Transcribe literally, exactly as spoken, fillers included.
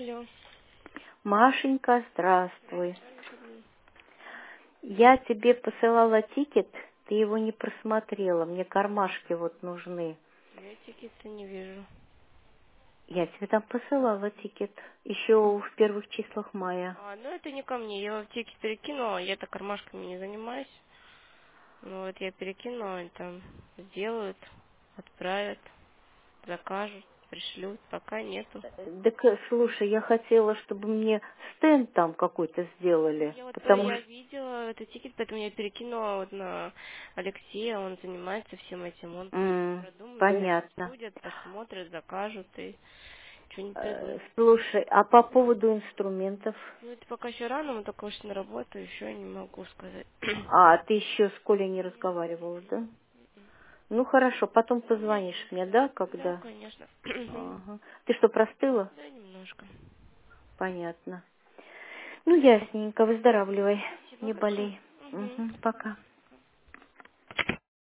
Алло. Машенька, здравствуй. Здравствуйте, Екатерина. Я тебе посылала тикет, ты его не просмотрела. Мне кармашки вот нужны. Я тикета не вижу. Я тебе там посылала тикет. Еще в первых числах мая. А, ну это не ко мне. Я в тикет перекинула. Я-то кармашками не занимаюсь. Ну вот я перекинула, они там сделают, отправят, закажут, пришлют. Пока нету. Так, э, слушай, я хотела, чтобы мне стенд там какой-то Ну, сделали. я вот по- Потому я что... видела этот тикет, поэтому я перекинула вот на Алексея. Он занимается всем этим. Он пусть М, продумает, все понятно. обсудят, посмотрят, закажут и что-нибудь Э, придумают. Слушай, а по поводу инструментов? Ну, это пока еще рано, мы только вышли на работу, еще не могу сказать. А, ты еще с Колей не разговаривала, да? Ну хорошо, потом позвонишь мне, да, Да, когда? конечно. Ага. Ты что, простыла? Да, немножко. Понятно. Ну, ясненько, выздоравливай, Спасибо не большое. болей. Угу. Угу, пока.